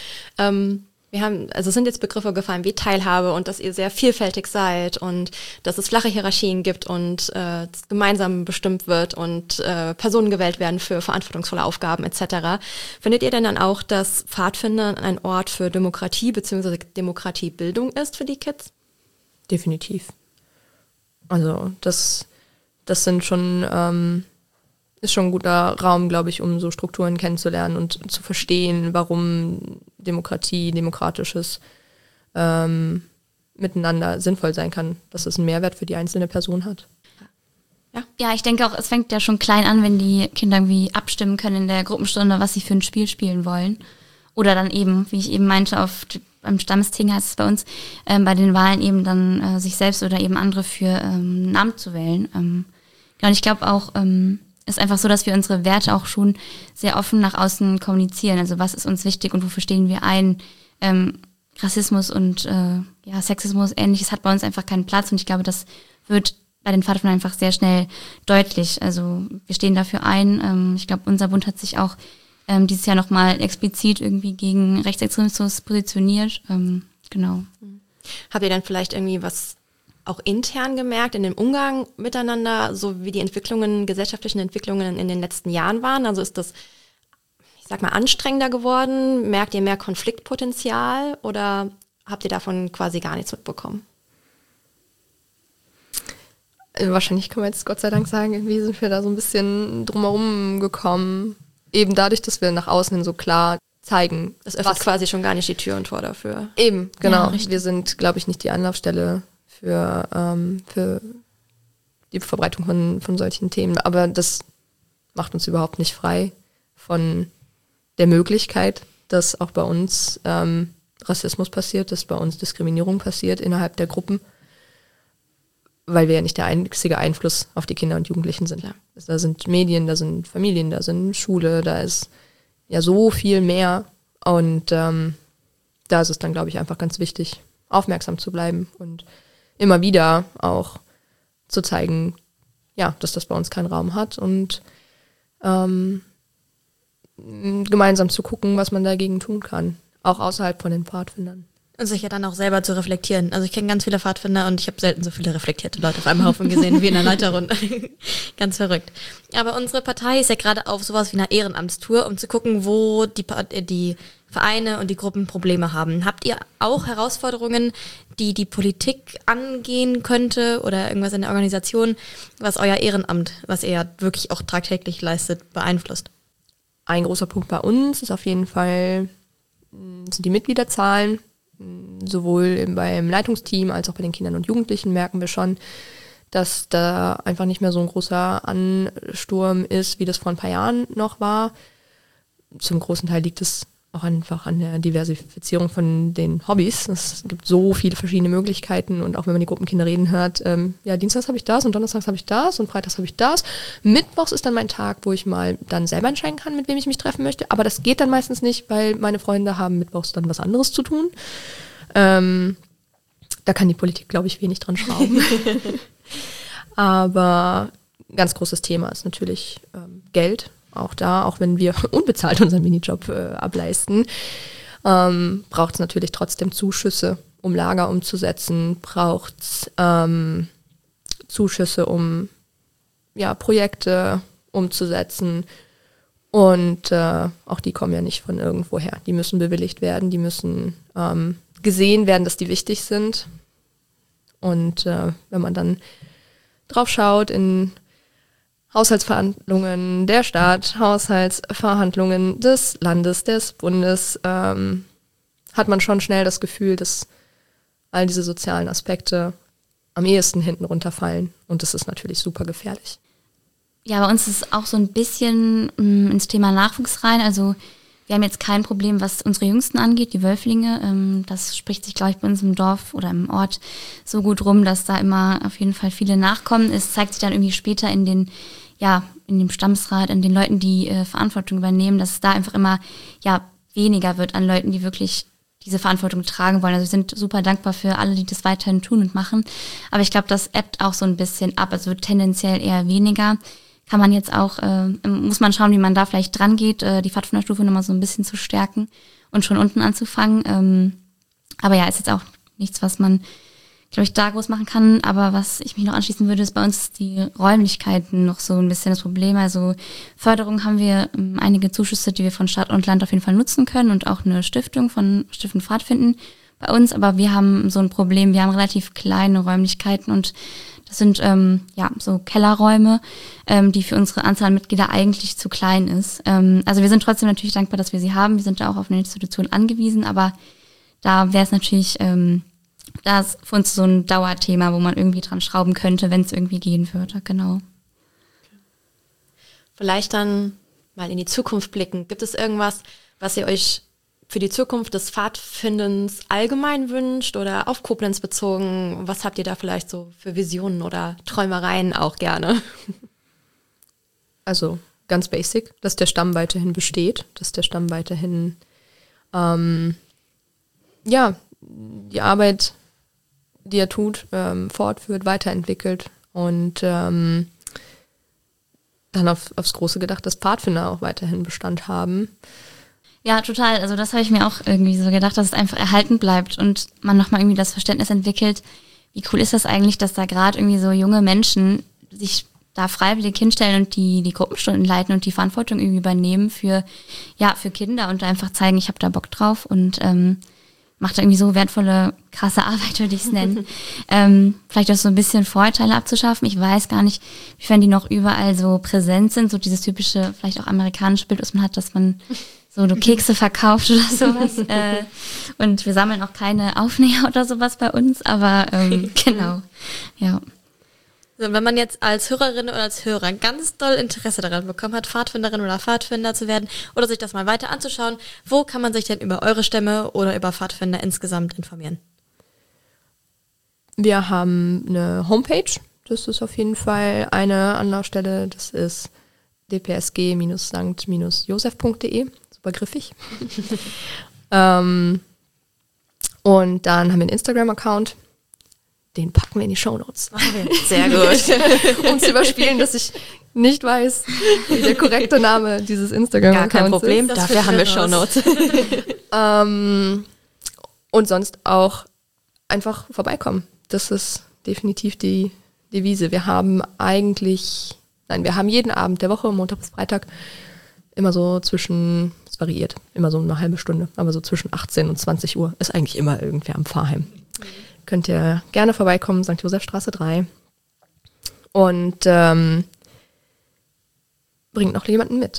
Es sind jetzt Begriffe gefallen wie Teilhabe und dass ihr sehr vielfältig seid und dass es flache Hierarchien gibt und gemeinsam bestimmt wird und Personen gewählt werden für verantwortungsvolle Aufgaben etc. Findet ihr denn dann auch, dass Pfadfinder ein Ort für Demokratie bzw. Demokratiebildung ist für die Kids? Definitiv. Also das sind schon ist schon ein guter Raum, glaube ich, um so Strukturen kennenzulernen und zu verstehen, warum Demokratie, demokratisches miteinander sinnvoll sein kann, dass es einen Mehrwert für die einzelne Person hat. Ja, ich denke auch, es fängt ja schon klein an, wenn die Kinder irgendwie abstimmen können in der Gruppenstunde, was sie für ein Spiel spielen wollen. Oder dann eben, wie ich eben meinte, beim Stammesting heißt es bei uns, bei den Wahlen eben dann sich selbst oder eben andere für ein Amt zu wählen. Genau, und ich glaube auch, ist einfach so, dass wir unsere Werte auch schon sehr offen nach außen kommunizieren. Also was ist uns wichtig und wofür stehen wir ein? Rassismus und Sexismus, Ähnliches hat bei uns einfach keinen Platz und ich glaube, das wird bei den Pfadfindern einfach sehr schnell deutlich. Also wir stehen dafür ein. Ich glaube, unser Bund hat sich auch dieses Jahr nochmal explizit irgendwie gegen Rechtsextremismus positioniert. Genau. Habt ihr dann vielleicht irgendwie was auch intern gemerkt in dem Umgang miteinander, so wie die gesellschaftlichen Entwicklungen in den letzten Jahren waren? Also ist das, ich sag mal, anstrengender geworden? Merkt ihr mehr Konfliktpotenzial oder habt ihr davon quasi gar nichts mitbekommen? Wahrscheinlich kann man jetzt Gott sei Dank sagen, irgendwie sind wir da so ein bisschen drumherum gekommen. Eben dadurch, dass wir nach außen hin so klar zeigen. Das öffnet quasi schon gar nicht die Tür und Tor dafür. Eben, genau. Ja, wir sind, glaube ich, nicht die Anlaufstelle für die Verbreitung von solchen Themen. Aber das macht uns überhaupt nicht frei von der Möglichkeit, dass auch bei uns Rassismus passiert, dass bei uns Diskriminierung passiert innerhalb der Gruppen. Weil wir ja nicht der einzige Einfluss auf die Kinder und Jugendlichen sind. Ja. Da sind Medien, da sind Familien, da sind Schule, da ist ja so viel mehr. Und da ist es dann, glaube ich, einfach ganz wichtig, aufmerksam zu bleiben und immer wieder auch zu zeigen, ja, dass das bei uns keinen Raum hat und gemeinsam zu gucken, was man dagegen tun kann, auch außerhalb von den Pfadfindern. Und sich ja dann auch selber zu reflektieren. Also ich kenne ganz viele Pfadfinder und ich habe selten so viele reflektierte Leute auf einem Haufen gesehen wie in der Leiterrunde. Ganz verrückt. Aber unsere Partei ist ja gerade auf sowas wie einer Ehrenamtstour, um zu gucken, wo die Vereine und die Gruppen Probleme haben. Habt ihr auch Herausforderungen, die Politik angehen könnte oder irgendwas in der Organisation, was euer Ehrenamt, was ihr ja wirklich auch tagtäglich leistet, beeinflusst? Ein großer Punkt bei uns ist auf jeden Fall, sind die Mitgliederzahlen. Sowohl beim Leitungsteam als auch bei den Kindern und Jugendlichen merken wir schon, dass da einfach nicht mehr so ein großer Ansturm ist, wie das vor ein paar Jahren noch war. Zum großen Teil liegt es auch einfach an der Diversifizierung von den Hobbys. Es gibt so viele verschiedene Möglichkeiten und auch wenn man die Gruppenkinder reden hört, dienstags habe ich das und donnerstags habe ich das und freitags habe ich das. Mittwochs ist dann mein Tag, wo ich mal dann selber entscheiden kann, mit wem ich mich treffen möchte. Aber das geht dann meistens nicht, weil meine Freunde haben mittwochs dann was anderes zu tun. Da kann die Politik, glaube ich, wenig dran schrauben. Aber ein ganz großes Thema ist natürlich Geld. Auch da, auch wenn wir unbezahlt unseren Minijob ableisten, braucht es natürlich trotzdem Zuschüsse, um Lager umzusetzen, braucht es Zuschüsse, um Projekte umzusetzen. Und auch die kommen ja nicht von irgendwoher. Die müssen bewilligt werden, die müssen gesehen werden, dass die wichtig sind. Und wenn man dann drauf schaut in Haushaltsverhandlungen der Stadt, Haushaltsverhandlungen des Landes, des Bundes, hat man schon schnell das Gefühl, dass all diese sozialen Aspekte am ehesten hinten runterfallen. Und das ist natürlich super gefährlich. Ja, bei uns ist auch so ein bisschen ins Thema Nachwuchs rein. Also wir haben jetzt kein Problem, was unsere Jüngsten angeht, die Wölflinge. Das spricht sich, glaube ich, bei uns im Dorf oder im Ort so gut rum, dass da immer auf jeden Fall viele nachkommen. Es zeigt sich dann irgendwie später in dem Stammesrat, in den Leuten, die Verantwortung übernehmen, dass es da einfach immer weniger wird an Leuten, die wirklich diese Verantwortung tragen wollen. Also wir sind super dankbar für alle, die das weiterhin tun und machen. Aber ich glaube, das ebbt auch so ein bisschen ab. Also wird tendenziell eher weniger. Kann man jetzt auch, muss man schauen, wie man da vielleicht dran geht, die Pfadfinderstufe nochmal so ein bisschen zu stärken und schon unten anzufangen. Aber ja, ist jetzt auch nichts, was man, glaube ich, da groß machen kann. Aber was ich mich noch anschließen würde, ist bei uns die Räumlichkeiten noch so ein bisschen das Problem. Also Förderung haben wir einige Zuschüsse, die wir von Stadt und Land auf jeden Fall nutzen können und auch eine Stiftung von Stiftung Pfadfinden bei uns. Aber wir haben so ein Problem, wir haben relativ kleine Räumlichkeiten und das sind so Kellerräume, die für unsere Anzahl an Mitglieder eigentlich zu klein ist. Also wir sind trotzdem natürlich dankbar, dass wir sie haben. Wir sind da auch auf eine Institution angewiesen, aber da wäre es natürlich, das ist für uns so ein Dauerthema, wo man irgendwie dran schrauben könnte, wenn es irgendwie gehen würde, genau. Vielleicht dann mal in die Zukunft blicken. Gibt es irgendwas, was ihr euch für die Zukunft des Pfadfindens allgemein wünscht oder auf Koblenz bezogen? Was habt ihr da vielleicht so für Visionen oder Träumereien auch gerne? Also ganz basic, dass der Stamm weiterhin besteht, dass der Stamm weiterhin die Arbeit, die er tut, fortführt, weiterentwickelt und dann aufs Große gedacht, dass Pfadfinder auch weiterhin Bestand haben. Ja, total. Also das habe ich mir auch irgendwie so gedacht, dass es einfach erhalten bleibt und man nochmal irgendwie das Verständnis entwickelt, wie cool ist das eigentlich, dass da gerade irgendwie so junge Menschen sich da freiwillig hinstellen und die Gruppenstunden leiten und die Verantwortung irgendwie übernehmen für Kinder und einfach zeigen, ich habe da Bock drauf und macht da irgendwie so wertvolle, krasse Arbeit, würde ich es nennen. Vielleicht auch so ein bisschen Vorurteile abzuschaffen. Ich weiß gar nicht, wiefern die noch überall so präsent sind, so dieses typische, vielleicht auch amerikanische Bild, was man hat, dass man so Kekse verkauft oder sowas. Und wir sammeln auch keine Aufnäher oder sowas bei uns, aber genau, ja. So, wenn man jetzt als Hörerin oder als Hörer ganz doll Interesse daran bekommen hat, Pfadfinderin oder Pfadfinder zu werden oder sich das mal weiter anzuschauen, wo kann man sich denn über eure Stämme oder über Pfadfinder insgesamt informieren? Wir haben eine Homepage, das ist auf jeden Fall eine Anlaufstelle, das ist dpsg-sankt-josef.de, super griffig. Und dann haben wir einen Instagram-Account, den packen wir in die Shownotes. Sehr gut. Um zu überspielen, dass ich nicht weiß, wie der korrekte Name dieses Instagram-Accounts Gar kein Problem, ist. dafür haben wir Shownotes. Und sonst auch einfach vorbeikommen. Das ist definitiv die Devise. Wir haben jeden Abend der Woche, Montag bis Freitag, immer so es variiert, immer so eine halbe Stunde, aber so zwischen 18 und 20 Uhr ist eigentlich immer irgendwer am Pfarrheim. Könnt ihr gerne vorbeikommen, St. Josefstraße 3. Und bringt noch jemanden mit.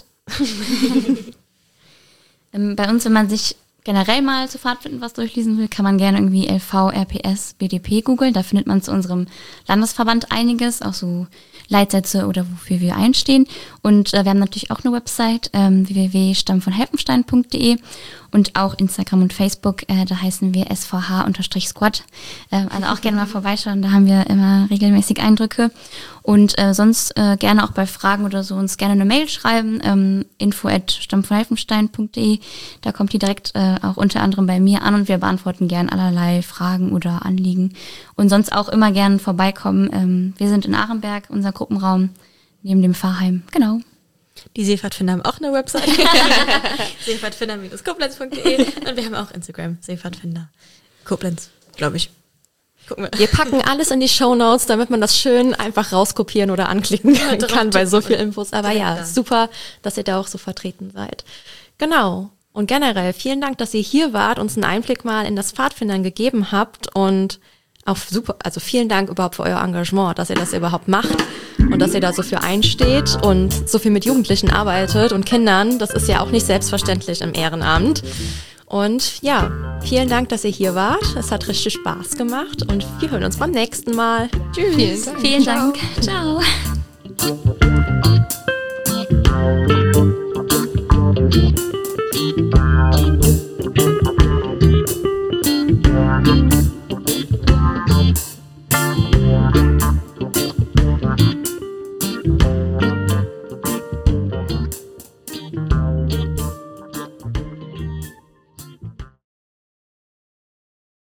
Bei uns, wenn man sich generell mal zu Pfadfinden was durchlesen will, kann man gerne irgendwie LV, RPS, BDP googeln. Da findet man zu unserem Landesverband einiges, auch so Leitsätze oder wofür wir einstehen. Und wir haben natürlich auch eine Website, www.stammvonhelfenstein.de und auch Instagram und Facebook, da heißen wir SVH_Squad. Also auch gerne mal vorbeischauen, da haben wir immer regelmäßig Eindrücke. Und sonst gerne auch bei Fragen oder so uns gerne eine Mail schreiben, info@stammvonhelfenstein.de. Da kommt die direkt auch unter anderem bei mir an und wir beantworten gern allerlei Fragen oder Anliegen. Und sonst auch immer gern vorbeikommen. Wir sind in Arenberg, unser Gruppenraum neben dem Pfarrheim. Genau. Die Seepfadfinder haben auch eine Website. seepfadfinder-koblenz.de und wir haben auch Instagram, Seepfadfinder Koblenz, glaube ich. Gucken wir. Wir packen alles in die Shownotes, damit man das schön einfach rauskopieren oder anklicken kann bei so viel Infos. Aber ja, super, dass ihr da auch so vertreten seid. Genau. Und generell vielen Dank, dass ihr hier wart, uns einen Einblick mal in das Pfadfindern gegeben habt und auch super, also vielen Dank überhaupt für euer Engagement, dass ihr das überhaupt macht und dass ihr da so für einsteht und so viel mit Jugendlichen arbeitet und Kindern. Das ist ja auch nicht selbstverständlich im Ehrenamt. Und ja, vielen Dank, dass ihr hier wart. Es hat richtig Spaß gemacht und wir hören uns beim nächsten Mal. Tschüss. Vielen Dank. Vielen Dank. Ciao.